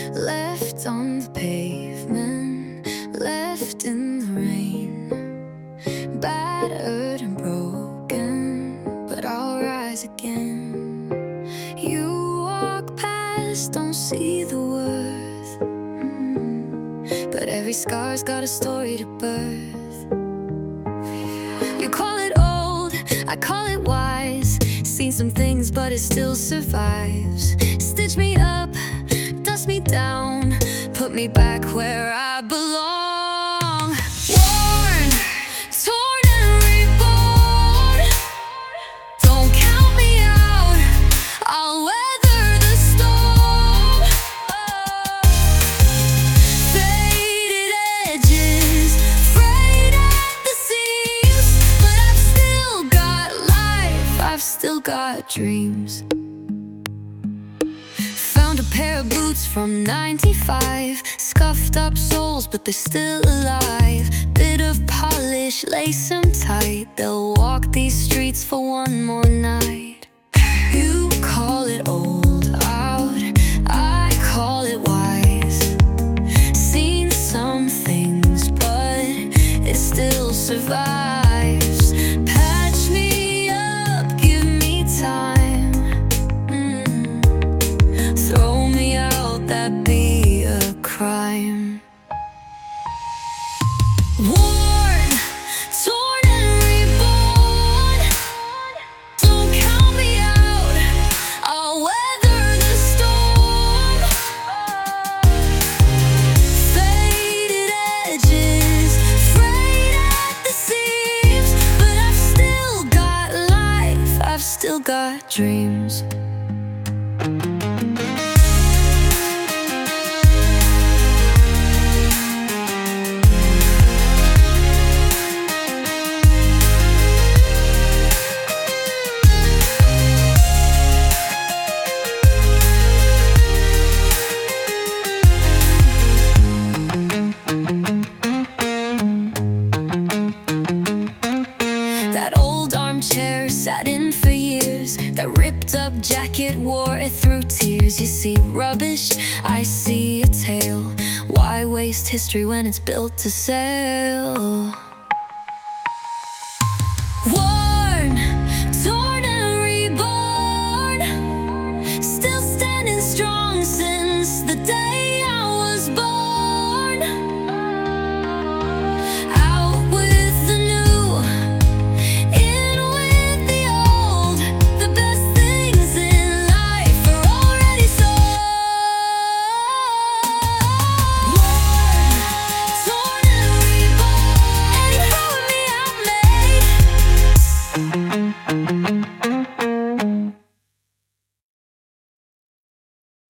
left on the pavement, left in the rain, battered and broken, but I'll rise again. You walk past, don't see the worth, but every scar's got a story to birth. You call it old, I call it wise. Seen some things, but it still survives. Stitch me up, dust me down, put me back where I belong. Worn, torn and reborn. Don't count me out, I'll weather the storm. Faded edges, frayed at the seams, but I've still got life, I've still got dreams. Found a pair of boots from '95, scuffed up soles, but they're still alive. Bit of polish, lace them tight. They'll walk these streets for one more night. You call it old out, I call it wise. Seen some things, but it still survives. Patch me up, give me time. Throw me out, that'd be a crime. Worn, torn and reborn. Don't count me out, I'll weather the storm. Faded edges, frayed at the seams, but I've still got life, I've still got dreams. That old armchair sat in for years. That ripped up jacket wore it through tears. You see rubbish, I see a tale. Why waste history when it's built to sail? Worn, torn and reborn. Still standing strong since the day